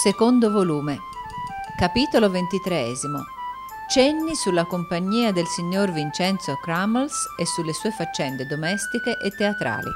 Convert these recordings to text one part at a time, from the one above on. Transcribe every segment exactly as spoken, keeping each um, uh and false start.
Secondo volume. Capitolo ventitreesimo. Cenni sulla compagnia del signor Vincenzo Crummles e sulle sue faccende domestiche e teatrali.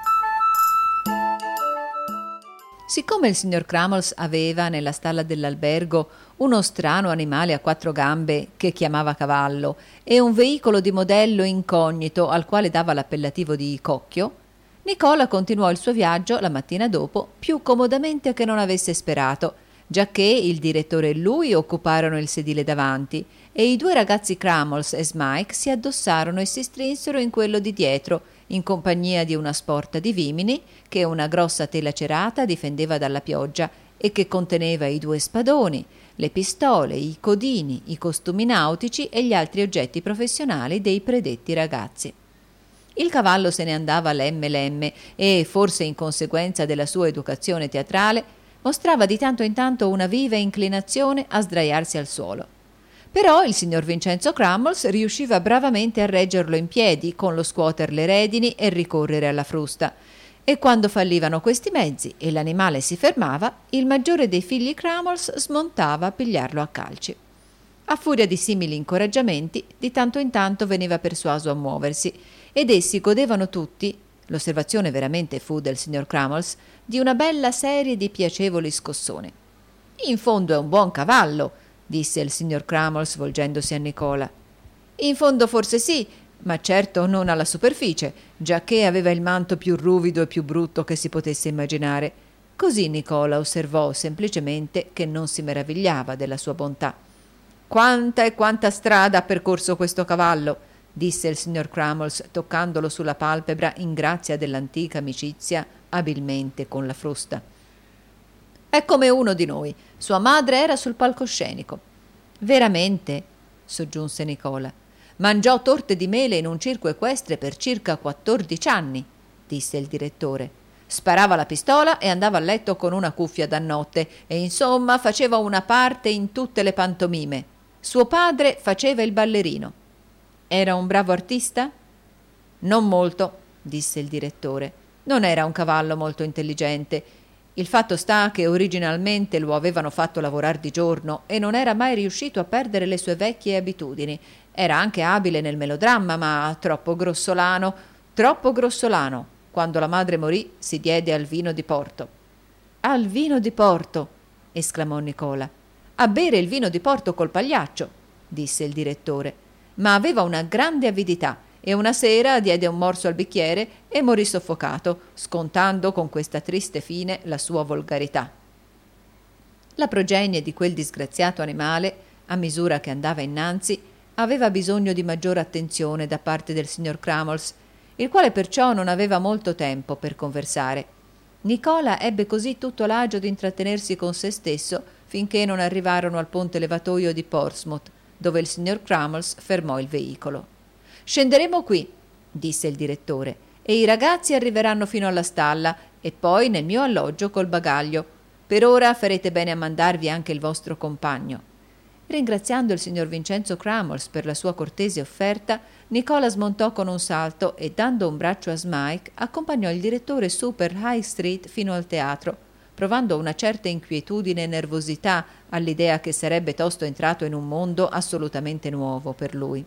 Siccome il signor Crummles aveva nella stalla dell'albergo uno strano animale a quattro gambe che chiamava cavallo e un veicolo di modello incognito al quale dava l'appellativo di Cocchio, Nicola continuò il suo viaggio la mattina dopo più comodamente che non avesse sperato, giacché il direttore e lui occuparono il sedile davanti e i due ragazzi Crummles e Smike si addossarono e si strinsero in quello di dietro, in compagnia di una sporta di vimini che una grossa tela cerata difendeva dalla pioggia e che conteneva i due spadoni, le pistole, i codini, i costumi nautici e gli altri oggetti professionali dei predetti ragazzi. Il cavallo se ne andava lemme lemme e, forse in conseguenza della sua educazione teatrale, mostrava di tanto in tanto una viva inclinazione a sdraiarsi al suolo. Però il signor Vincenzo Crummles riusciva bravamente a reggerlo in piedi con lo scuoter le redini e ricorrere alla frusta, e quando fallivano questi mezzi e l'animale si fermava, il maggiore dei figli Crummles smontava a pigliarlo a calci. A furia di simili incoraggiamenti, di tanto in tanto veniva persuaso a muoversi, ed essi godevano tutti, l'osservazione veramente fu del signor Crummles, di una bella serie di piacevoli scossoni. «In fondo è un buon cavallo», disse il signor Crummles volgendosi a Nicola. «In fondo forse sì, ma certo non alla superficie, giacché aveva il manto più ruvido e più brutto che si potesse immaginare». Così Nicola osservò semplicemente che non si meravigliava della sua bontà. «Quanta e quanta strada ha percorso questo cavallo», disse il signor Crummles toccandolo sulla palpebra in grazia dell'antica amicizia abilmente con la frusta. «È come uno di noi. Sua madre era sul palcoscenico». «Veramente?» soggiunse Nicola. «Mangiò torte di mele in un circo equestre per circa quattordici anni», disse il direttore. «Sparava la pistola e andava a letto con una cuffia da notte e insomma faceva una parte in tutte le pantomime. Suo padre faceva il ballerino». «Era un bravo artista?» «Non molto», disse il direttore. «Non era un cavallo molto intelligente. Il fatto sta che originalmente lo avevano fatto lavorar di giorno e non era mai riuscito a perdere le sue vecchie abitudini. Era anche abile nel melodramma, ma troppo grossolano, troppo grossolano. Quando la madre morì si diede al vino di Porto». «Al vino di Porto!» esclamò Nicola. «A bere il vino di Porto col pagliaccio», disse il direttore. «Ma aveva una grande avidità e una sera diede un morso al bicchiere e morì soffocato, scontando con questa triste fine la sua volgarità». La progenie di quel disgraziato animale, a misura che andava innanzi, aveva bisogno di maggiore attenzione da parte del signor Crummles, il quale perciò non aveva molto tempo per conversare. Nicola ebbe così tutto l'agio di intrattenersi con se stesso finché non arrivarono al ponte levatoio di Portsmouth, dove il signor Crummles fermò il veicolo. «Scenderemo qui», disse il direttore, «e i ragazzi arriveranno fino alla stalla e poi nel mio alloggio col bagaglio. Per ora farete bene a mandarvi anche il vostro compagno». Ringraziando il signor Vincenzo Crummles per la sua cortese offerta, Nicola smontò con un salto e, dando un braccio a Smike, accompagnò il direttore su per High Street fino al teatro, provando una certa inquietudine e nervosità all'idea che sarebbe tosto entrato in un mondo assolutamente nuovo per lui.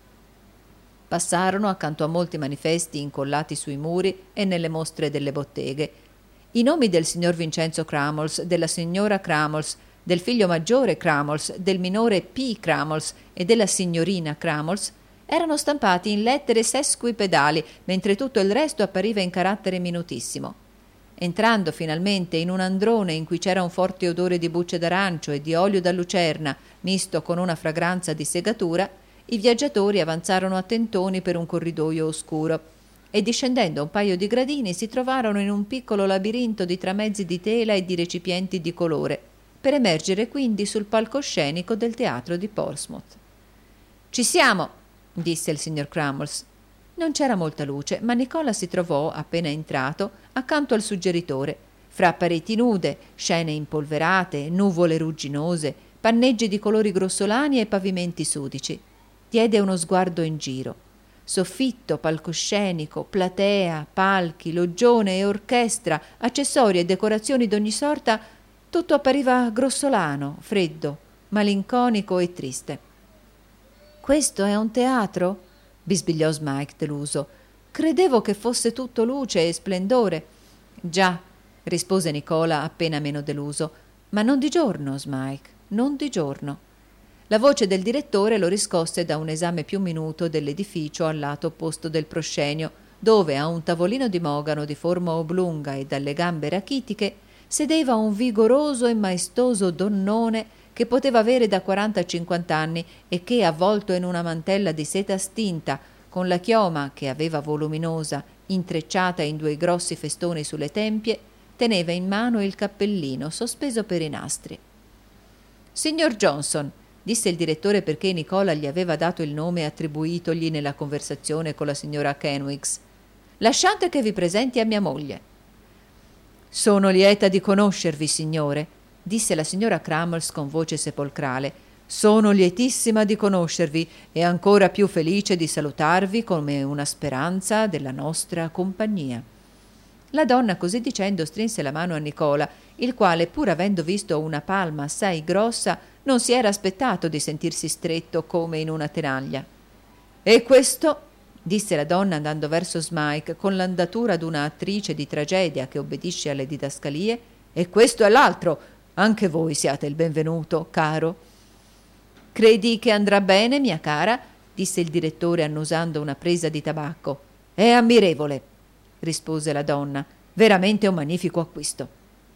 Passarono accanto a molti manifesti incollati sui muri e nelle mostre delle botteghe. I nomi del signor Vincenzo Crummles, della signora Crummles, del figlio maggiore Crummles, del minore P. Crummles e della signorina Crummles erano stampati in lettere sesquipedali, mentre tutto il resto appariva in carattere minutissimo. Entrando finalmente in un androne in cui c'era un forte odore di bucce d'arancio e di olio da lucerna, misto con una fragranza di segatura, i viaggiatori avanzarono a tentoni per un corridoio oscuro e, discendendo un paio di gradini, si trovarono in un piccolo labirinto di tramezzi di tela e di recipienti di colore, per emergere quindi sul palcoscenico del teatro di Portsmouth. «Ci siamo!» disse il signor Crummles. Non c'era molta luce, ma Nicola si trovò, appena entrato, accanto al suggeritore, fra pareti nude, scene impolverate, nuvole rugginose, panneggi di colori grossolani e pavimenti sudici. Diede uno sguardo in giro. Soffitto, palcoscenico, platea, palchi, loggione e orchestra, accessori e decorazioni d'ogni sorta Tutto appariva grossolano, freddo, malinconico e triste. «Questo è un teatro?» bisbigliò Smike deluso. «Credevo che fosse tutto luce e splendore». «Già», rispose Nicola appena meno deluso, «ma non di giorno, Smike, non di giorno». La voce del direttore lo riscosse da un esame più minuto dell'edificio al lato opposto del proscenio, dove a un tavolino di mogano di forma oblunga e dalle gambe rachitiche sedeva un vigoroso e maestoso donnone che poteva avere da quaranta a cinquanta anni e che, avvolto in una mantella di seta stinta, con la chioma, che aveva voluminosa, intrecciata in due grossi festoni sulle tempie, teneva in mano il cappellino sospeso per i nastri. «Signor Johnson», disse il direttore perché Nicola gli aveva dato il nome attribuitogli nella conversazione con la signora Kenwigs, «lasciate che vi presenti a mia moglie». «Sono lieta di conoscervi, signore», disse la signora Crumbles con voce sepolcrale. «Sono lietissima di conoscervi e ancora più felice di salutarvi come una speranza della nostra compagnia». La donna, così dicendo, strinse la mano a Nicola, il quale, pur avendo visto una palma assai grossa, non si era aspettato di sentirsi stretto come in una tenaglia. «E questo?» disse la donna andando verso Smike con l'andatura d'una attrice di tragedia che obbedisce alle didascalie. «E questo è l'altro. Anche voi siate il benvenuto, caro». «Credi che andrà bene, mia cara?» disse il direttore annusando una presa di tabacco. «È ammirevole», rispose la donna. «Veramente un magnifico acquisto».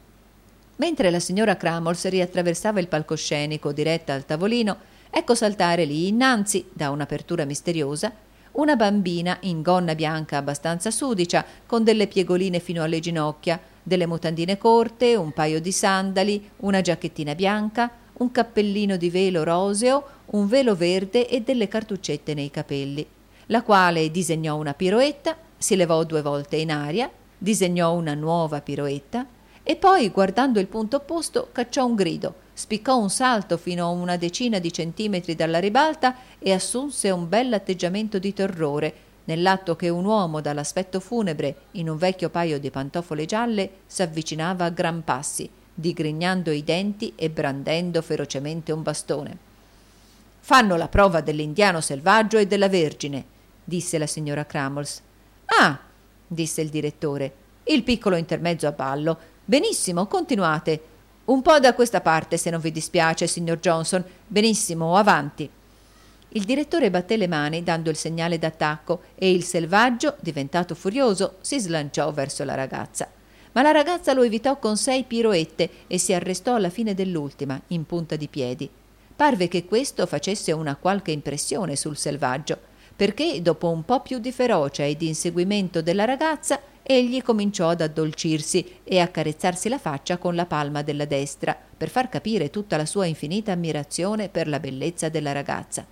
Mentre la signora Crumbles riattraversava il palcoscenico diretta al tavolino, ecco saltare lì innanzi, da un'apertura misteriosa, una bambina in gonna bianca abbastanza sudicia, con delle piegoline fino alle ginocchia, delle mutandine corte, un paio di sandali, una giacchettina bianca, un cappellino di velo roseo, un velo verde e delle cartuccette nei capelli, la quale disegnò una piroetta, si levò due volte in aria, disegnò una nuova piroetta e poi, guardando il punto opposto, cacciò un grido, spiccò un salto fino a una decina di centimetri dalla ribalta e assunse un bell'atteggiamento di terrore, nell'atto che un uomo dall'aspetto funebre, in un vecchio paio di pantofole gialle, s'avvicinava a gran passi, digrignando i denti e brandendo ferocemente un bastone. «Fanno la prova dell'indiano selvaggio e della vergine», disse la signora Crumbles. «Ah», disse il direttore, «il piccolo intermezzo a ballo. Benissimo, continuate. Un po' da questa parte, se non vi dispiace, signor Johnson. Benissimo, avanti». Il direttore batté le mani dando il segnale d'attacco e il selvaggio, diventato furioso, si slanciò verso la ragazza. Ma la ragazza lo evitò con sei piroette e si arrestò alla fine dell'ultima, in punta di piedi. Parve che questo facesse una qualche impressione sul selvaggio, perché dopo un po' più di ferocia e di inseguimento della ragazza, egli cominciò ad addolcirsi e a carezzarsi la faccia con la palma della destra, per far capire tutta la sua infinita ammirazione per la bellezza della ragazza.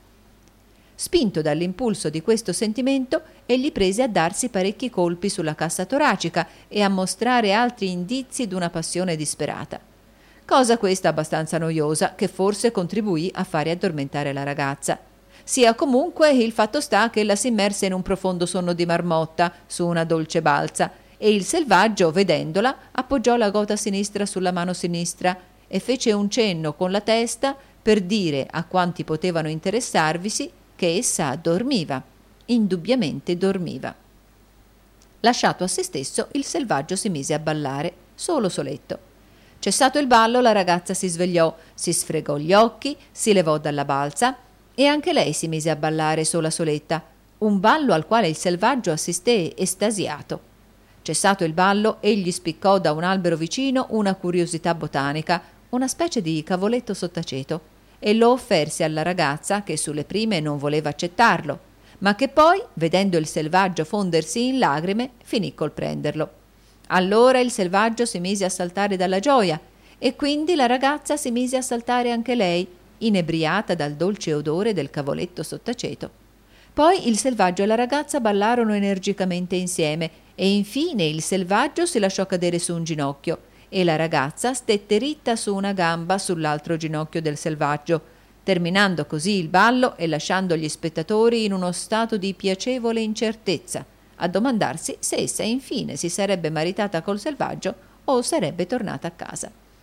Spinto dall'impulso di questo sentimento, egli prese a darsi parecchi colpi sulla cassa toracica e a mostrare altri indizi d'una passione disperata. Cosa questa abbastanza noiosa, che forse contribuì a fare addormentare la ragazza. Sia comunque, il fatto sta che ella si immerse in un profondo sonno di marmotta su una dolce balza e il selvaggio, vedendola, appoggiò la gota sinistra sulla mano sinistra e fece un cenno con la testa per dire a quanti potevano interessarvisi che essa dormiva, indubbiamente dormiva. Lasciato a se stesso, il selvaggio si mise a ballare, solo soletto. Cessato il ballo, la ragazza si svegliò, si sfregò gli occhi, si levò dalla balza e anche lei si mise a ballare sola soletta, un ballo al quale il selvaggio assisté estasiato. Cessato il ballo, egli spiccò da un albero vicino una curiosità botanica, una specie di cavoletto sottaceto, e lo offerse alla ragazza, che sulle prime non voleva accettarlo, ma che poi, vedendo il selvaggio fondersi in lagrime, finì col prenderlo. Allora il selvaggio si mise a saltare dalla gioia e quindi la ragazza si mise a saltare anche lei, inebriata dal dolce odore del cavoletto sottaceto. Poi il selvaggio e la ragazza ballarono energicamente insieme e infine il selvaggio si lasciò cadere su un ginocchio e la ragazza stette ritta su una gamba sull'altro ginocchio del selvaggio, terminando così il ballo e lasciando gli spettatori in uno stato di piacevole incertezza, a domandarsi se essa infine si sarebbe maritata col selvaggio o sarebbe tornata a casa.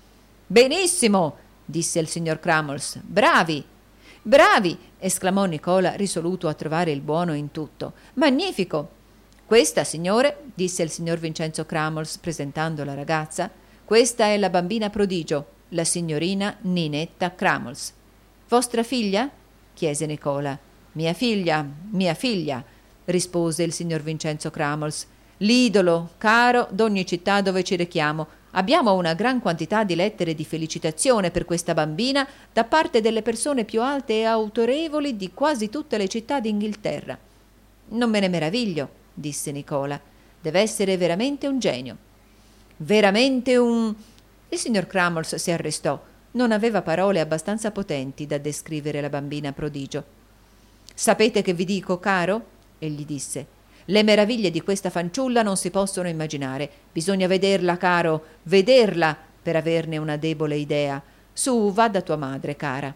Benissimo, disse il signor Crummles. Bravi! Bravi! Esclamò Nicola, risoluto a trovare il buono in tutto. Magnifico! Questa, signore, disse il signor Vincenzo Crummles, presentando la ragazza, questa è la bambina prodigio, la signorina Ninetta Crummles. Vostra figlia? Chiese Nicola. Mia figlia, mia figlia, rispose il signor Vincenzo Crummles. L'idolo, caro, d'ogni città dove ci rechiamo. Abbiamo una gran quantità di lettere di felicitazione per questa bambina da parte delle persone più alte e autorevoli di quasi tutte le città d'Inghilterra. Non me ne meraviglio, disse Nicola. Deve essere veramente un genio. Veramente un... Il signor Crummles si arrestò. Non aveva parole abbastanza potenti da descrivere la bambina prodigio. Sapete che vi dico, caro? Egli disse. Le meraviglie di questa fanciulla non si possono immaginare. Bisogna vederla, caro, vederla per averne una debole idea. Su, va da tua madre, cara.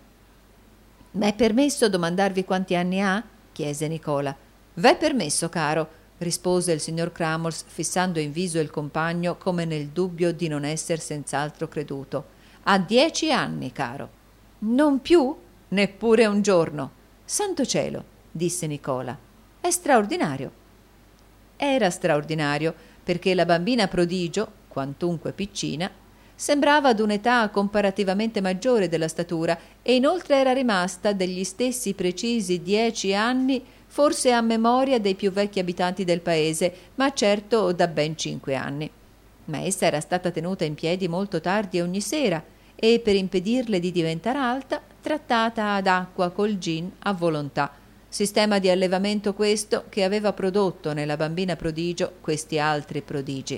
M'è permesso domandarvi quanti anni ha? Chiese Nicola. V'è permesso, caro, rispose il signor Crummles, fissando in viso il compagno come nel dubbio di non esser senz'altro creduto. Ha dieci anni, caro. Non più? Neppure un giorno. Santo cielo, disse Nicola. È straordinario. Era straordinario perché la bambina prodigio, quantunque piccina, sembrava ad un'età comparativamente maggiore della statura e inoltre era rimasta degli stessi precisi dieci anni, forse a memoria dei più vecchi abitanti del paese, ma certo da ben cinque anni. Ma essa era stata tenuta in piedi molto tardi ogni sera e, per impedirle di diventare alta, trattata ad acqua col gin a volontà. Sistema di allevamento questo che aveva prodotto nella bambina prodigio questi altri prodigi.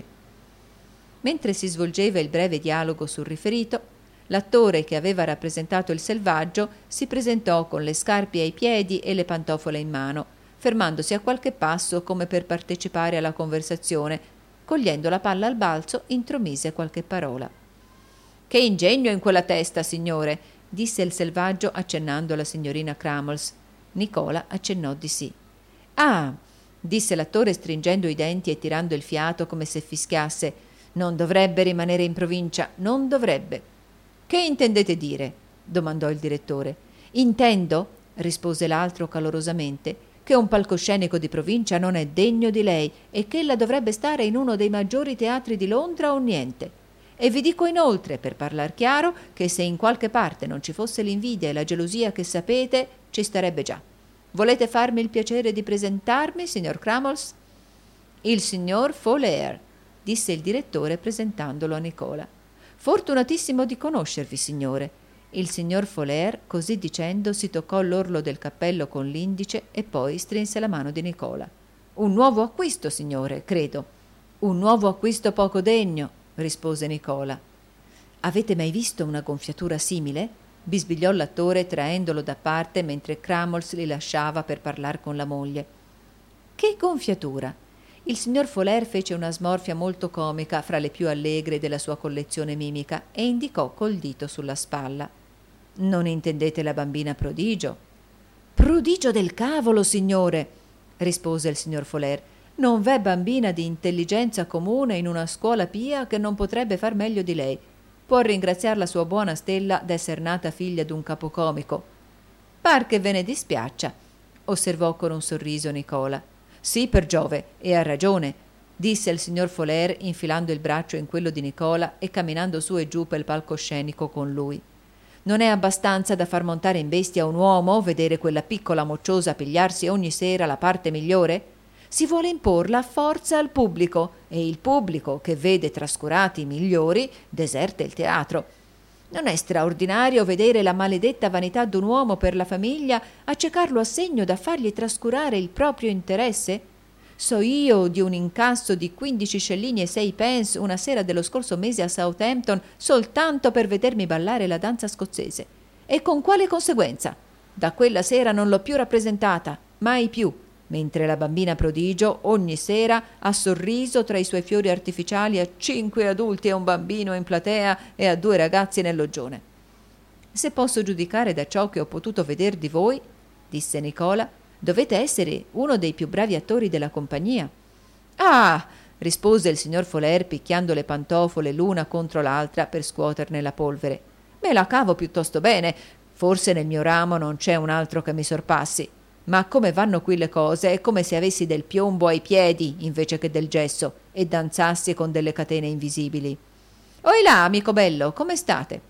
Mentre si svolgeva il breve dialogo sul riferito, l'attore che aveva rappresentato il selvaggio si presentò con le scarpe ai piedi e le pantofole in mano, fermandosi a qualche passo come per partecipare alla conversazione. Cogliendo la palla al balzo, intromise qualche parola. «Che ingegno in quella testa, signore!» disse il selvaggio accennando alla signorina Crummles. Nicola accennò di sì. «Ah!» disse l'attore stringendo i denti e tirando il fiato come se fischiasse. «Non dovrebbe rimanere in provincia, non dovrebbe!» «Che intendete dire?» domandò il direttore. «Intendo», rispose l'altro calorosamente, «che un palcoscenico di provincia non è degno di lei e che ella dovrebbe stare in uno dei maggiori teatri di Londra o niente. E vi dico inoltre, per parlar chiaro, che se in qualche parte non ci fosse l'invidia e la gelosia che sapete, ci starebbe già. Volete farmi il piacere di presentarmi, signor Crummles?» «Il signor Folair», disse il direttore presentandolo a Nicola. «Fortunatissimo di conoscervi, signore». Il signor Folair, così dicendo, si toccò l'orlo del cappello con l'indice e poi strinse la mano di Nicola. «Un nuovo acquisto, signore, credo». «Un nuovo acquisto poco degno», rispose Nicola. «Avete mai visto una gonfiatura simile?» bisbigliò l'attore traendolo da parte mentre Crummles li lasciava per parlar con la moglie. «Che gonfiatura?» Il signor Folair fece una smorfia molto comica fra le più allegre della sua collezione mimica e indicò col dito sulla spalla. «Non intendete la bambina prodigio?» «Prodigio del cavolo, signore!» rispose il signor Folair. «Non v'è bambina di intelligenza comune in una scuola pia che non potrebbe far meglio di lei. Può ringraziar la sua buona stella d'esser nata figlia d'un capocomico». «Par che ve ne dispiaccia», osservò con un sorriso Nicola. «Sì, per Giove, e ha ragione», disse il signor Folair infilando il braccio in quello di Nicola e camminando su e giù pel palcoscenico con lui. «Non è abbastanza da far montare in bestia un uomo vedere quella piccola mocciosa pigliarsi ogni sera la parte migliore? Si vuole imporla a forza al pubblico e il pubblico, che vede trascurati i migliori, deserta il teatro. Non è straordinario vedere la maledetta vanità d'un uomo per la famiglia accecarlo a segno da fargli trascurare il proprio interesse? So io di un incasso di quindici scellini e sei pence una sera dello scorso mese a Southampton soltanto per vedermi ballare la danza scozzese. E con quale conseguenza? Da quella sera non l'ho più rappresentata, mai più, mentre la bambina prodigio ogni sera ha sorriso tra i suoi fiori artificiali a cinque adulti e un bambino in platea e a due ragazzi nel loggione. Se posso giudicare da ciò che ho potuto veder di voi, disse Nicola, dovete essere uno dei più bravi attori della compagnia. Ah, rispose il signor Foller picchiando le pantofole l'una contro l'altra per scuoterne la polvere. Me la cavo piuttosto bene, forse nel mio ramo non c'è un altro che mi sorpassi, ma come vanno qui le cose è come se avessi del piombo ai piedi invece che del gesso e danzassi con delle catene invisibili. Oi là, amico bello, come state?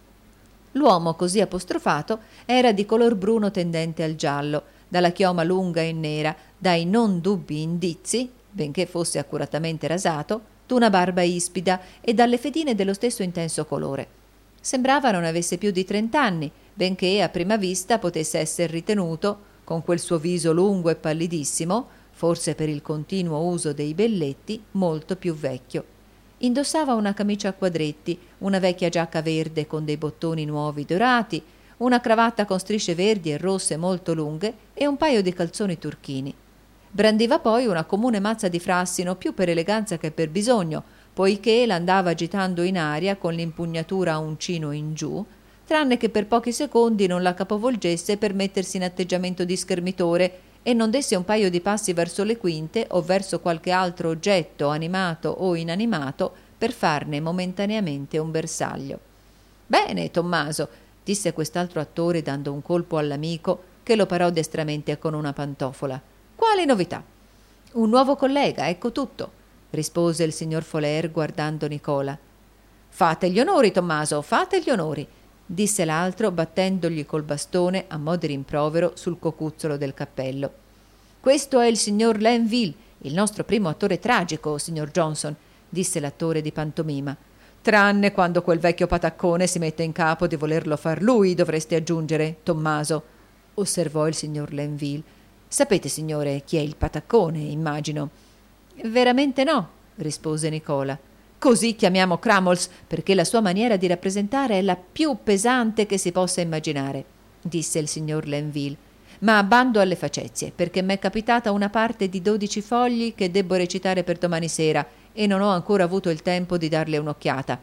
L'uomo così apostrofato era di color bruno tendente al giallo, dalla chioma lunga e nera, dai non dubbi indizi, benché fosse accuratamente rasato, d'una barba ispida e dalle fedine dello stesso intenso colore. Sembrava non avesse più di trent'anni, benché a prima vista potesse esser ritenuto, con quel suo viso lungo e pallidissimo, forse per il continuo uso dei belletti, molto più vecchio. Indossava una camicia a quadretti, una vecchia giacca verde con dei bottoni nuovi dorati, una cravatta con strisce verdi e rosse molto lunghe e un paio di calzoni turchini. Brandiva poi una comune mazza di frassino più per eleganza che per bisogno, poiché l'andava agitando in aria con l'impugnatura a uncino in giù, tranne che per pochi secondi non la capovolgesse per mettersi in atteggiamento di schermitore e non desse un paio di passi verso le quinte o verso qualche altro oggetto animato o inanimato per farne momentaneamente un bersaglio. «Bene, Tommaso», disse quest'altro attore dando un colpo all'amico che lo parò destramente con una pantofola. «Quali novità?» «Un nuovo collega, ecco tutto», rispose il signor Foller guardando Nicola. «Fate gli onori, Tommaso, fate gli onori», disse l'altro battendogli col bastone a mo' di rimprovero sul cocuzzolo del cappello. «Questo è il signor Lenville, il nostro primo attore tragico, signor Johnson», disse l'attore di pantomima. «Tranne quando quel vecchio pataccone si mette in capo di volerlo far lui, dovreste aggiungere, Tommaso», osservò il signor Lenville. «Sapete, signore, chi è il pataccone, immagino?» «Veramente no», rispose Nicola. «Così chiamiamo Crummles, perché la sua maniera di rappresentare è la più pesante che si possa immaginare», disse il signor Lenville. «Ma bando alle facezie, perché m'è capitata una parte di dodici fogli che debbo recitare per domani sera e non ho ancora avuto il tempo di darle un'occhiata.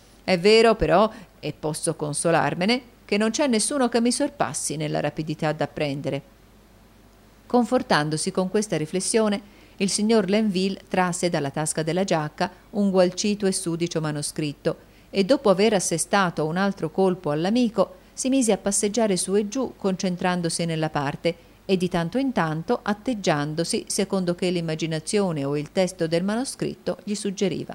È vero, però, e posso consolarmene, che non c'è nessuno che mi sorpassi nella rapidità d'apprendere». Confortandosi con questa riflessione, il signor Lenville trasse dalla tasca della giacca un gualcito e sudicio manoscritto e, dopo aver assestato un altro colpo all'amico, si mise a passeggiare su e giù concentrandosi nella parte e di tanto in tanto atteggiandosi secondo che l'immaginazione o il testo del manoscritto gli suggeriva.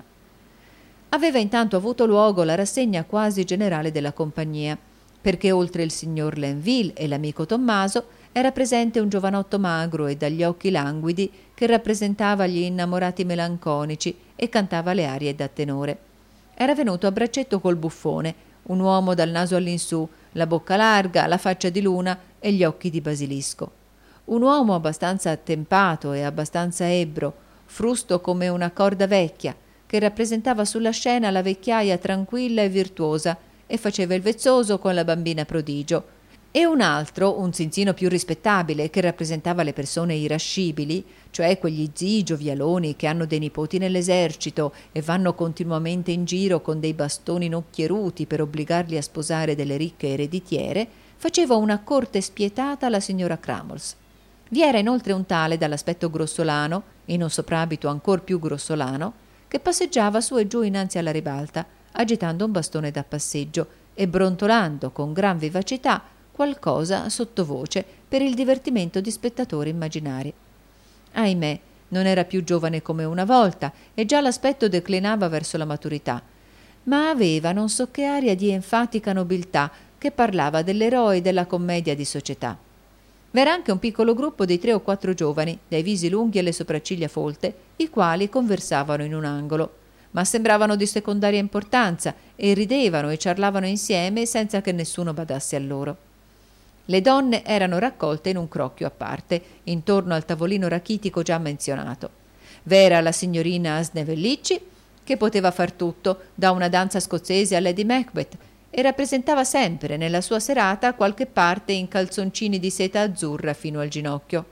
Aveva intanto avuto luogo la rassegna quasi generale della compagnia, perché oltre il signor Lenville e l'amico Tommaso era presente un giovanotto magro e dagli occhi languidi che rappresentava gli innamorati melanconici e cantava le arie da tenore. Era venuto a braccetto col buffone, un uomo dal naso all'insù, la bocca larga, la faccia di luna e gli occhi di basilisco. Un uomo abbastanza attempato e abbastanza ebbro, frusto come una corda vecchia, che rappresentava sulla scena la vecchiaia tranquilla e virtuosa e faceva il vezzoso con la bambina prodigio, e un altro, un zinzino più rispettabile, che rappresentava le persone irascibili, cioè quegli zii giovialoni che hanno dei nipoti nell'esercito e vanno continuamente in giro con dei bastoni nocchieruti per obbligarli a sposare delle ricche ereditiere, faceva una corte spietata alla signora Crummles. Vi era inoltre un tale dall'aspetto grossolano, in un soprabito ancor più grossolano, che passeggiava su e giù innanzi alla ribalta, agitando un bastone da passeggio e brontolando con gran vivacità qualcosa sottovoce per il divertimento di spettatori immaginari. Ahimè, non era più giovane come una volta e già l'aspetto declinava verso la maturità, ma aveva non so che aria di enfatica nobiltà che parlava dell'eroe della commedia di società. V'era anche un piccolo gruppo di tre o quattro giovani, dai visi lunghi e le sopracciglia folte, i quali conversavano in un angolo, ma sembravano di secondaria importanza e ridevano e ciarlavano insieme senza che nessuno badasse a loro. Le donne erano raccolte in un crocchio a parte, intorno al tavolino rachitico già menzionato. V'era la signorina Snevellicci, che poteva far tutto, da una danza scozzese a Lady Macbeth, e rappresentava sempre nella sua serata qualche parte in calzoncini di seta azzurra fino al ginocchio.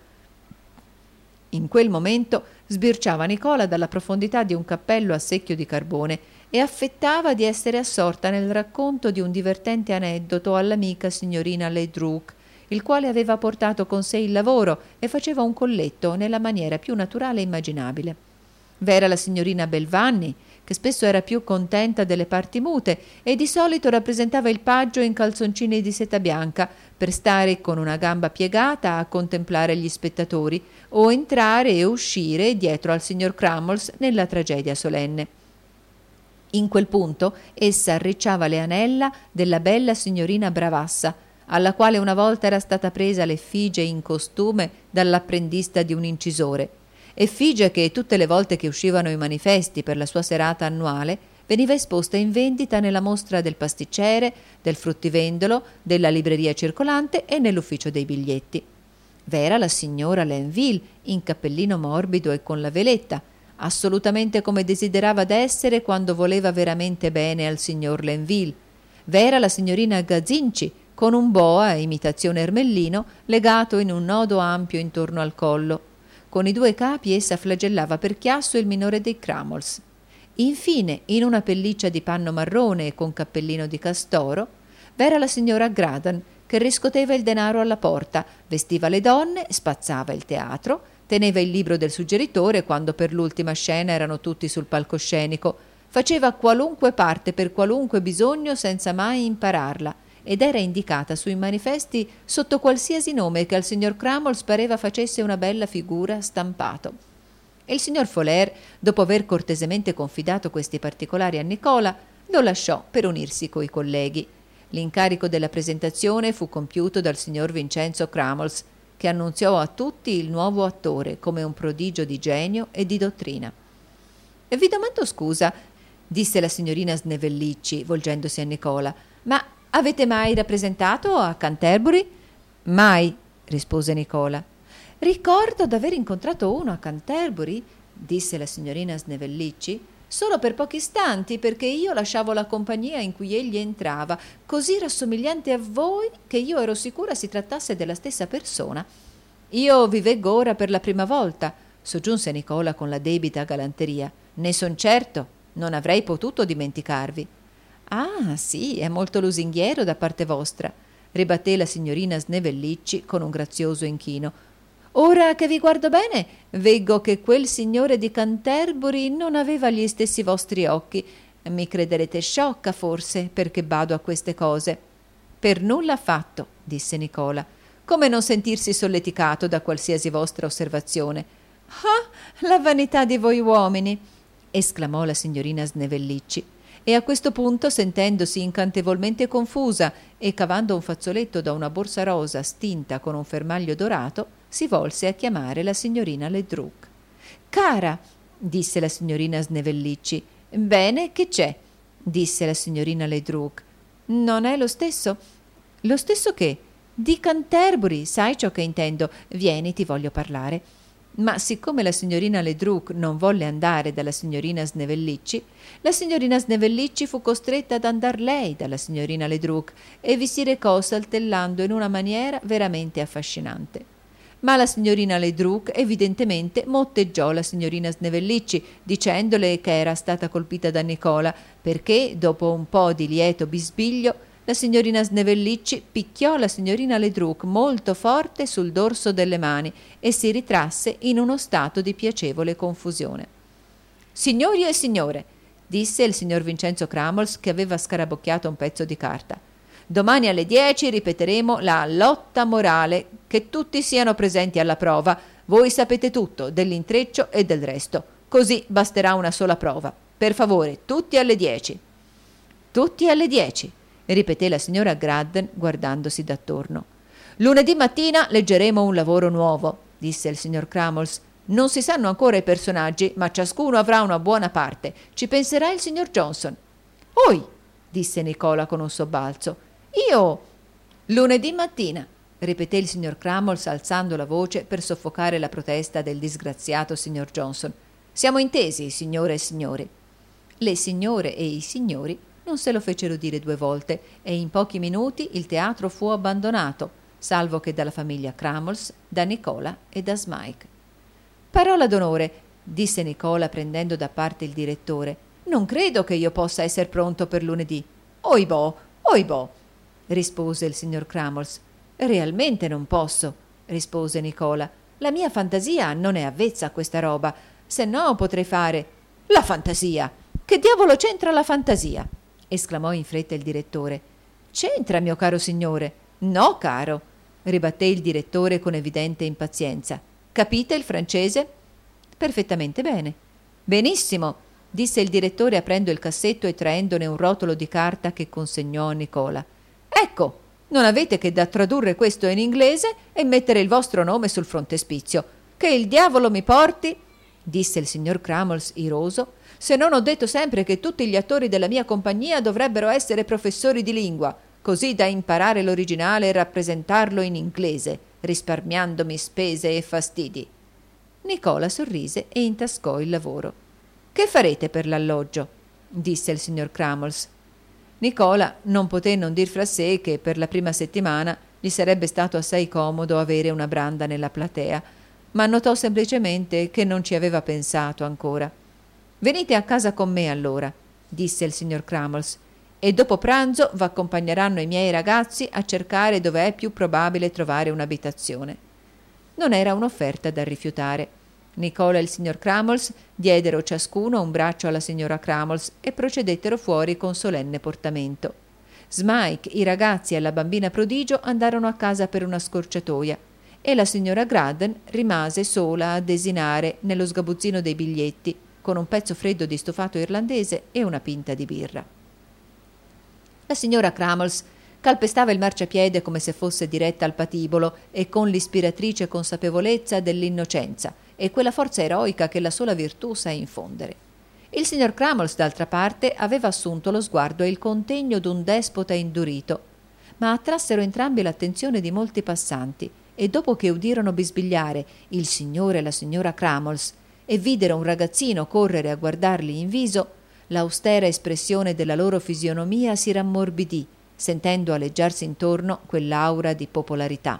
In quel momento sbirciava Nicola dalla profondità di un cappello a secchio di carbone e affettava di essere assorta nel racconto di un divertente aneddoto all'amica signorina Ledrook, il quale aveva portato con sé il lavoro e faceva un colletto nella maniera più naturale e immaginabile. V'era la signorina Belvanni, che spesso era più contenta delle parti mute e di solito rappresentava il paggio in calzoncini di seta bianca per stare con una gamba piegata a contemplare gli spettatori o entrare e uscire dietro al signor Crummles nella tragedia solenne. In quel punto essa arricciava le anella della bella signorina Bravassa, alla quale una volta era stata presa l'effigie in costume dall'apprendista di un incisore, effigie che tutte le volte che uscivano i manifesti per la sua serata annuale veniva esposta in vendita nella mostra del pasticcere, del fruttivendolo, della libreria circolante e nell'ufficio dei biglietti. V'era la signora Lenville in cappellino morbido e con la veletta, assolutamente come desiderava d'essere quando voleva veramente bene al signor Lenville. V'era la signorina Gazinci con un boa, imitazione ermellino, legato in un nodo ampio intorno al collo. Con i due capi essa flagellava per chiasso il minore dei Crummles. Infine, in una pelliccia di panno marrone e con cappellino di castoro, v'era la signora Graden, che riscoteva il denaro alla porta, vestiva le donne, spazzava il teatro, teneva il libro del suggeritore quando per l'ultima scena erano tutti sul palcoscenico, faceva qualunque parte per qualunque bisogno senza mai impararla, ed era indicata sui manifesti sotto qualsiasi nome che al signor Crummles pareva facesse una bella figura stampato. E il signor Folair, dopo aver cortesemente confidato questi particolari a Nicola, lo lasciò per unirsi coi colleghi. L'incarico della presentazione fu compiuto dal signor Vincenzo Crummles, che annunziò a tutti il nuovo attore come un prodigio di genio e di dottrina. «E vi domando scusa», disse la signorina Snevellicci, volgendosi a Nicola, «ma avete mai rappresentato a Canterbury?» «Mai», rispose Nicola. «Ricordo d'aver incontrato uno a Canterbury», disse la signorina Snevellicci, «solo per pochi istanti, perché io lasciavo la compagnia in cui egli entrava, così rassomigliante a voi che io ero sicura si trattasse della stessa persona. Io vi veggo ora per la prima volta», soggiunse Nicola con la debita galanteria. «Ne son certo, non avrei potuto dimenticarvi». «Ah, sì, è molto lusinghiero da parte vostra», ribatté la signorina Snevellicci con un grazioso inchino. «Ora che vi guardo bene, veggo che quel signore di Canterbury non aveva gli stessi vostri occhi. Mi crederete sciocca, forse, perché bado a queste cose». «Per nulla affatto», disse Nicola. «Come non sentirsi solleticato da qualsiasi vostra osservazione?» «Ah, la vanità di voi uomini!» esclamò la signorina Snevellicci. E a questo punto, sentendosi incantevolmente confusa e cavando un fazzoletto da una borsa rosa stinta con un fermaglio dorato, si volse a chiamare la signorina Ledruc. «Cara», disse la signorina Snevellicci. «Bene, che c'è?» disse la signorina Ledruc. «Non è lo stesso?» «Lo stesso che?» «Di Canterbury, sai ciò che intendo. Vieni, ti voglio parlare». Ma siccome la signorina Ledruc non volle andare dalla signorina Snevellicci, la signorina Snevellicci fu costretta ad andar lei dalla signorina Ledruc e vi si recò saltellando in una maniera veramente affascinante. Ma la signorina Ledruc evidentemente motteggiò la signorina Snevellicci, dicendole che era stata colpita da Nicola, perché, dopo un po' di lieto bisbiglio, la signorina Snevellicci picchiò la signorina Ledruc molto forte sul dorso delle mani e si ritrasse in uno stato di piacevole confusione. «Signori e signore», disse il signor Vincenzo Crummles, che aveva scarabocchiato un pezzo di carta, «domani alle dieci ripeteremo la lotta morale, che tutti siano presenti alla prova. Voi sapete tutto dell'intreccio e del resto, così basterà una sola prova. Per favore, tutti alle dieci». «Tutti alle dieci», ripeté la signora Graden guardandosi d'attorno. «Lunedì mattina leggeremo un lavoro nuovo», disse il signor Crummles. «Non si sanno ancora i personaggi, ma ciascuno avrà una buona parte. Ci penserà il signor Johnson». «Oi!» disse Nicola con un sobbalzo. «Io...» «Lunedì mattina», ripeté il signor Crummles alzando la voce per soffocare la protesta del disgraziato signor Johnson. «Siamo intesi, signore e signori». Le signore e i signori non se lo fecero dire due volte e in pochi minuti il teatro fu abbandonato, salvo che dalla famiglia Crummles, da Nicola e da Smike. «Parola d'onore», disse Nicola prendendo da parte il direttore. «Non credo che io possa essere pronto per lunedì». «Oibò, oibò», rispose il signor Crummles. «Realmente non posso», rispose Nicola. «La mia fantasia non è avvezza a questa roba. se no potrei fare la fantasia. Che diavolo c'entra la fantasia? Esclamò in fretta il direttore. C'entra, mio caro signore. No, caro, ribatté il direttore con evidente impazienza. Capite il francese? Perfettamente bene. Benissimo, disse il direttore aprendo il cassetto e traendone un rotolo di carta che consegnò a Nicola. Ecco, non avete che da tradurre questo in inglese e mettere il vostro nome sul frontespizio. Che il diavolo mi porti, disse il signor Crummles iroso, se non ho detto sempre che tutti gli attori della mia compagnia dovrebbero essere professori di lingua, così da imparare l'originale e rappresentarlo in inglese, risparmiandomi spese e fastidi. Nicola sorrise e intascò il lavoro. Che farete per l'alloggio? Disse il signor Crummles. Nicola non poté non dir fra sé che per la prima settimana gli sarebbe stato assai comodo avere una branda nella platea, ma notò semplicemente che non ci aveva pensato ancora. Venite a casa con me allora, disse il signor Crummles, e dopo pranzo v'accompagneranno i miei ragazzi a cercare dove è più probabile trovare un'abitazione. Non era un'offerta da rifiutare. Nicola e il signor Crummles diedero ciascuno un braccio alla signora Crummles e procedettero fuori con solenne portamento. Smike, i ragazzi e la bambina prodigio andarono a casa per una scorciatoia e la signora Graden rimase sola a desinare nello sgabuzzino dei biglietti con un pezzo freddo di stufato irlandese e una pinta di birra. La signora Crummles calpestava il marciapiede come se fosse diretta al patibolo e con l'ispiratrice consapevolezza dell'innocenza e quella forza eroica che la sola virtù sa infondere. Il signor Crummles, d'altra parte, aveva assunto lo sguardo e il contegno d'un despota indurito, ma attrassero entrambi l'attenzione di molti passanti e dopo che udirono bisbigliare il signore e la signora Crummles e videro un ragazzino correre a guardarli in viso, l'austera espressione della loro fisionomia si rammorbidì, sentendo aleggiarsi intorno quell'aura di popolarità.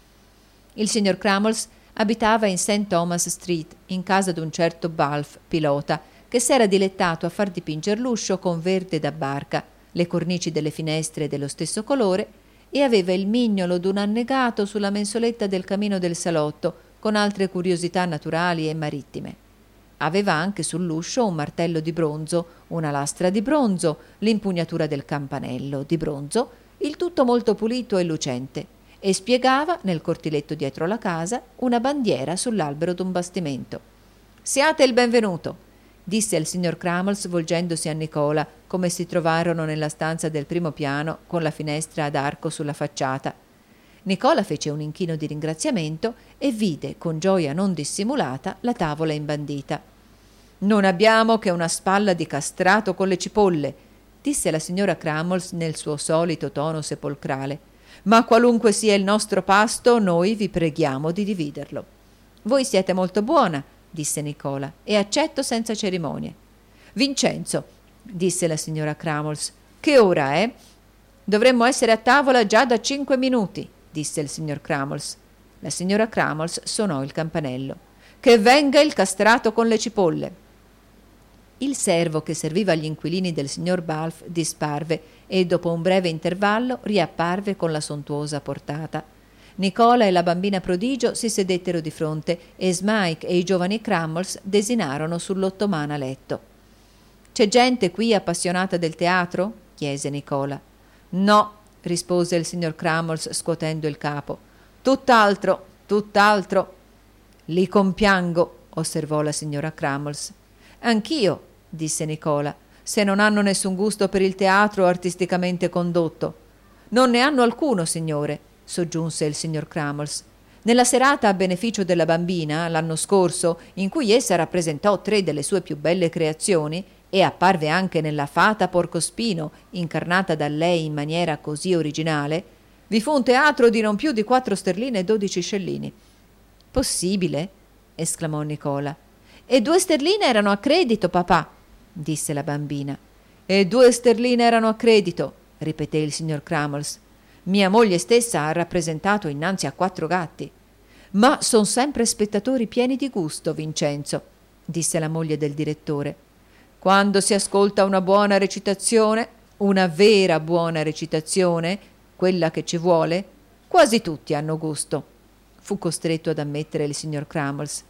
Il signor Crummles abitava in Saint Thomas Street, in casa d'un certo Balfe, pilota, che s'era dilettato a far dipinger l'uscio con verde da barca, le cornici delle finestre dello stesso colore, e aveva il mignolo d'un annegato sulla mensoletta del camino del salotto, con altre curiosità naturali e marittime. Aveva anche sull'uscio un martello di bronzo, una lastra di bronzo, l'impugnatura del campanello di bronzo, il tutto molto pulito e lucente, e spiegava, nel cortiletto dietro la casa, una bandiera sull'albero d'un bastimento. «Siate il benvenuto», disse il signor Crummles volgendosi a Nicola, come si trovarono nella stanza del primo piano con la finestra ad arco sulla facciata. Nicola fece un inchino di ringraziamento e vide, con gioia non dissimulata, la tavola imbandita. «Non abbiamo che una spalla di castrato con le cipolle», disse la signora Crummles nel suo solito tono sepolcrale, «ma qualunque sia il nostro pasto, noi vi preghiamo di dividerlo». «Voi siete molto buona», disse Nicola, «e accetto senza cerimonie». «Vincenzo», disse la signora Crummles, «che ora è?» «Dovremmo essere a tavola già da cinque minuti», disse il signor Crummles. La signora Crummles suonò il campanello. «Che venga il castrato con le cipolle». Il servo che serviva agli inquilini del signor Balfe disparve e dopo un breve intervallo riapparve con la sontuosa portata. Nicola e la bambina prodigio si sedettero di fronte e Smike e i giovani Crummles desinarono sull'ottomana letto. «C'è gente qui appassionata del teatro?» chiese Nicola. «No», rispose il signor Crummles scuotendo il capo. «Tutt'altro, tutt'altro». «Li compiango», osservò la signora Crummles. «Anch'io», disse Nicola, «se non hanno nessun gusto per il teatro artisticamente condotto». «Non ne hanno alcuno, signore», soggiunse il signor Crummles. «Nella serata a beneficio della bambina, l'anno scorso, in cui essa rappresentò tre delle sue più belle creazioni, e apparve anche nella fata Porcospino, incarnata da lei in maniera così originale, vi fu un teatro di non più di quattro sterline e dodici scellini». «Possibile?» esclamò Nicola. «E due sterline erano a credito, papà», disse la bambina. «E due sterline erano a credito», ripeté il signor Crummles. «Mia moglie stessa ha rappresentato innanzi a quattro gatti». «Ma son sempre spettatori pieni di gusto, Vincenzo», disse la moglie del direttore. «Quando si ascolta una buona recitazione, una vera buona recitazione, quella che ci vuole, quasi tutti hanno gusto», fu costretto ad ammettere il signor Crummles.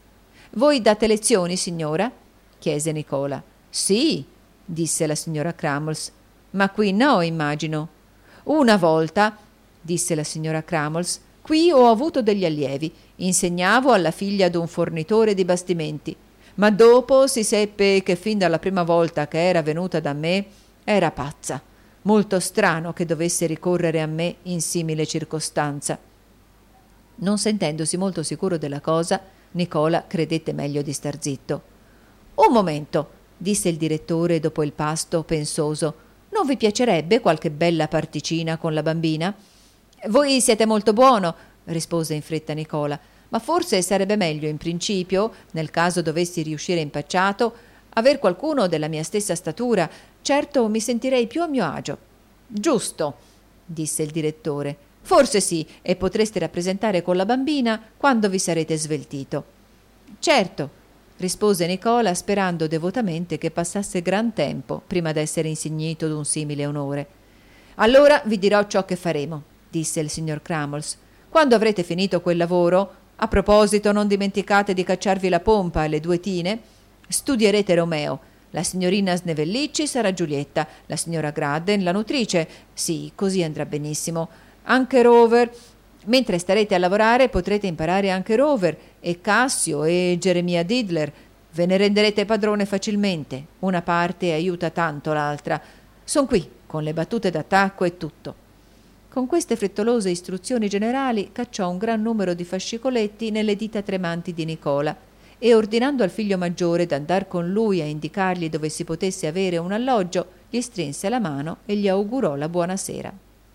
Voi date lezioni, signora? Chiese Nicola. Sì, disse la signora Crummles. Ma qui no, immagino. Una volta, disse la signora Crummles, qui ho avuto degli allievi. Insegnavo alla figlia d'un fornitore di bastimenti. Ma dopo si seppe che fin dalla prima volta che era venuta da me era pazza. Molto strano che dovesse ricorrere a me in simile circostanza. Non sentendosi molto sicuro della cosa, Nicola credette meglio di star zitto. Un momento, disse il direttore dopo il pasto, pensoso. Non vi piacerebbe qualche bella particina con la bambina? Voi siete molto buono, rispose in fretta Nicola, ma forse sarebbe meglio in principio, nel caso dovessi riuscire impacciato, aver qualcuno della mia stessa statura. Certo mi sentirei più a mio agio. Giusto, disse il direttore. Forse sì, e potreste rappresentare con la bambina quando vi sarete sveltito. Certo, rispose Nicola, sperando devotamente che passasse gran tempo prima d'essere insignito d'un simile onore. Allora vi dirò ciò che faremo, disse il signor Crummles. Quando avrete finito quel lavoro, a proposito, non dimenticate di cacciarvi la pompa e le due tine, studierete Romeo. La signorina Snevellicci sarà Giulietta, la signora Gradden la nutrice. Sì, così andrà benissimo. Anche Rover. Mentre starete a lavorare potrete imparare anche Rover e Cassio e Geremia Diddler. Ve ne renderete padrone facilmente. Una parte aiuta tanto l'altra. Son qui, con le battute d'attacco e tutto. Con queste frettolose istruzioni generali cacciò un gran numero di fascicoletti nelle dita tremanti di Nicola e, ordinando al figlio maggiore d'andar con lui a indicargli dove si potesse avere un alloggio, gli strinse la mano e gli augurò la buona sera.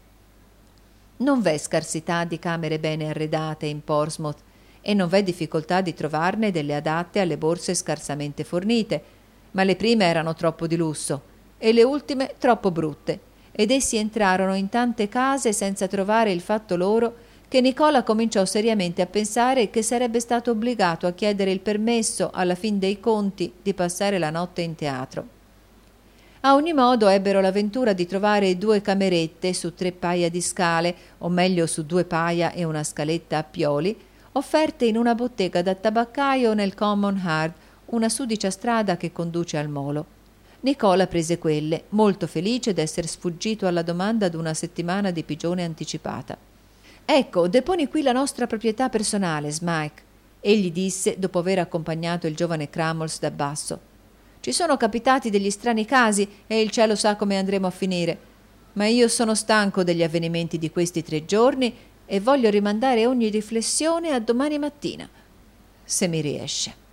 Non v'è scarsità di camere bene arredate in Portsmouth e non v'è difficoltà di trovarne delle adatte alle borse scarsamente fornite, ma le prime erano troppo di lusso e le ultime troppo brutte, ed essi entrarono in tante case senza trovare il fatto loro che Nicola cominciò seriamente a pensare che sarebbe stato obbligato a chiedere il permesso, alla fin dei conti, di passare la notte in teatro. A ogni modo ebbero l'avventura di trovare due camerette su tre paia di scale, o meglio su due paia e una scaletta a pioli, offerte in una bottega da tabaccaio nel Common Hard, una sudicia strada che conduce al molo. Nicola prese quelle, molto felice d'essere sfuggito alla domanda d'una settimana di pigione anticipata. «Ecco, deponi qui la nostra proprietà personale, Smike», egli disse dopo aver accompagnato il giovane Crummles da basso. «Ci sono capitati degli strani casi e il cielo sa come andremo a finire, ma io sono stanco degli avvenimenti di questi tre giorni e voglio rimandare ogni riflessione a domani mattina, se mi riesce».